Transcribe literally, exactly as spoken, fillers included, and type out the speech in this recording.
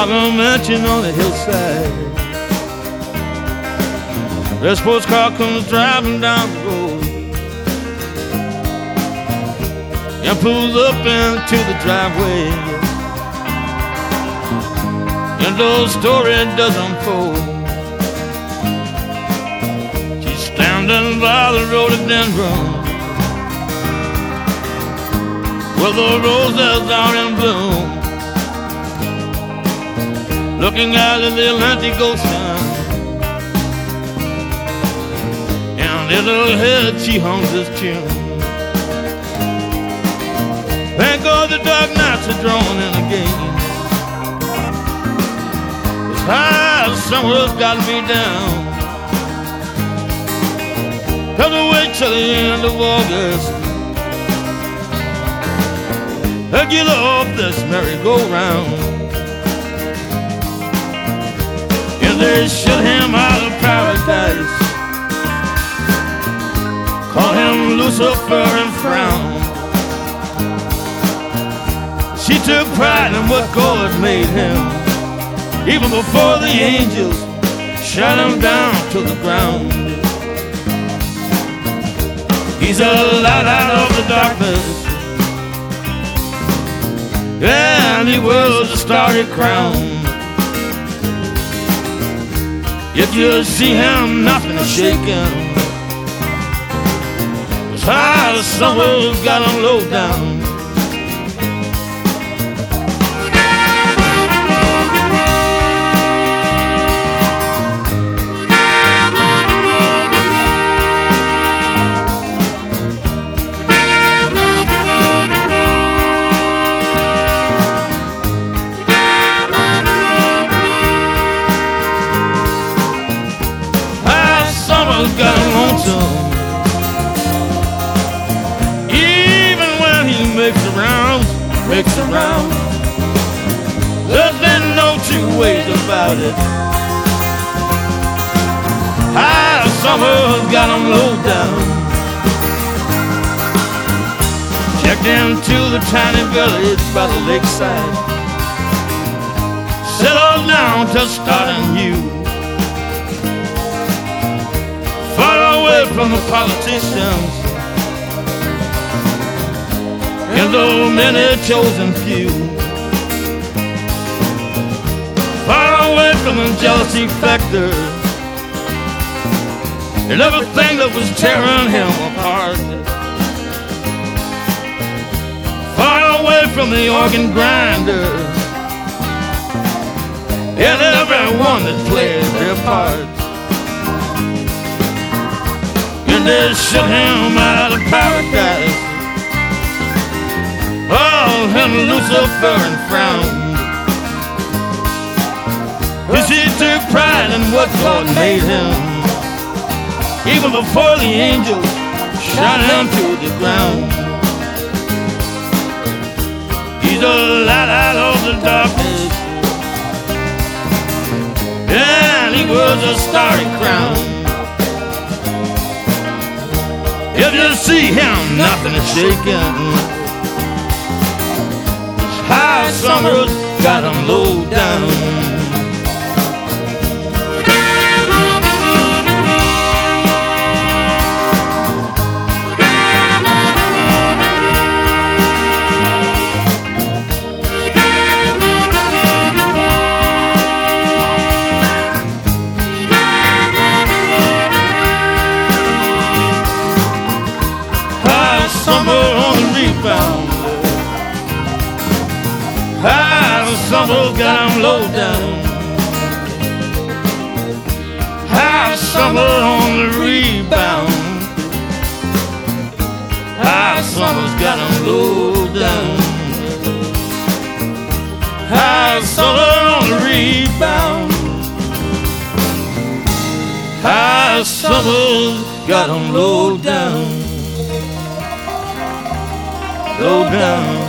log mansion on the hillside. Red sports car comes driving down the road and pulls up into the driveway, and the story does unfold. She's standing by the rhododendron where the roses are in bloom, looking out at the Atlantic Ocean, and in her head she hums this tune. Thank God the dark nights are drawing in again. This high summer's got me down. Have to wait till the end of August to get off this merry-go-round. And they shut him out of paradise, call him Lucifer and frown. She took pride in what God made him, even before the angels shot him down to the ground. He's a light out of the darkness, and he wears a starry crown. If you see him, nothing is shaking. As high as summer's got him low down. Got lonesome, even when he makes the rounds, makes the rounds. There's no two ways about it. High summer's got him low down. Checked into the tiny village by the lakeside, settled down to start anew, far away from the politicians and the many chosen few, far away from the jealousy factor and everything that was tearing him apart, far away from the organ grinder and everyone that played their part. And they shut him out of paradise, oh, and Lucifer and frowned. Cause he took pride in what God made him, even before the angels shot him to the ground. He's a light out of the darkness, and he wears a starry crown. If you see him, nothing is shaking. High summer's got him low down. Summer on the rebound, high summer's got him low down. High summer on the rebound, high summer's got him low down. High summer on the rebound, high summer's got him low down. Low down.